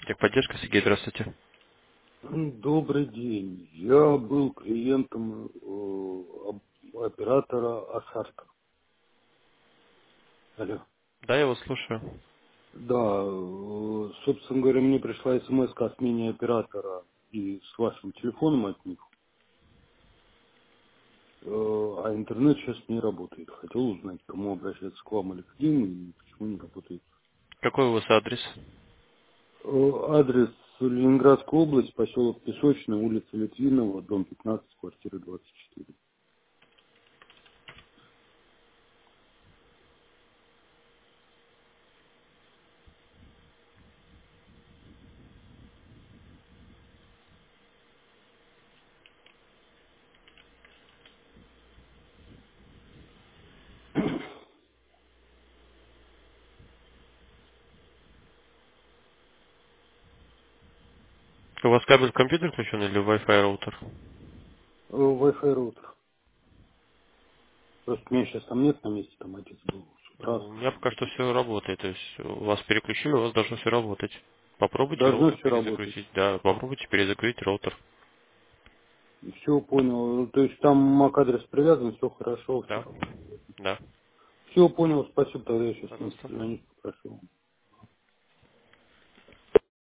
Техподдержка, Сергей, здравствуйте. Добрый день. Я был клиентом оператора Асарта. Алло. Да, я вас слушаю. Да, собственно говоря, мне пришла смс о смене оператора и с вашим телефоном от них, а интернет сейчас не работает. Хотел узнать, к кому обращаться, к вам или к ним, и почему не работает. Какой у вас адрес? Адрес Ленинградская область, поселок Песочный, улица Литвинова, дом 15, квартира 24. У вас кабель в компьютер включен или Wi-Fi роутер? Wi-Fi роутер. Просто меня сейчас там нет на месте, там отец был с утра. У меня пока что все работает. То есть у вас переключили, у вас должно все работать. Попробуйте Должно роутер все работать. перезагрузить. Да, попробуйте перезагрузить роутер. Все понял. То есть там MAC-адрес привязан, все хорошо, все Да, работает. да. Все понял, спасибо, тогда я сейчас Пожалуйста. на них попрошу.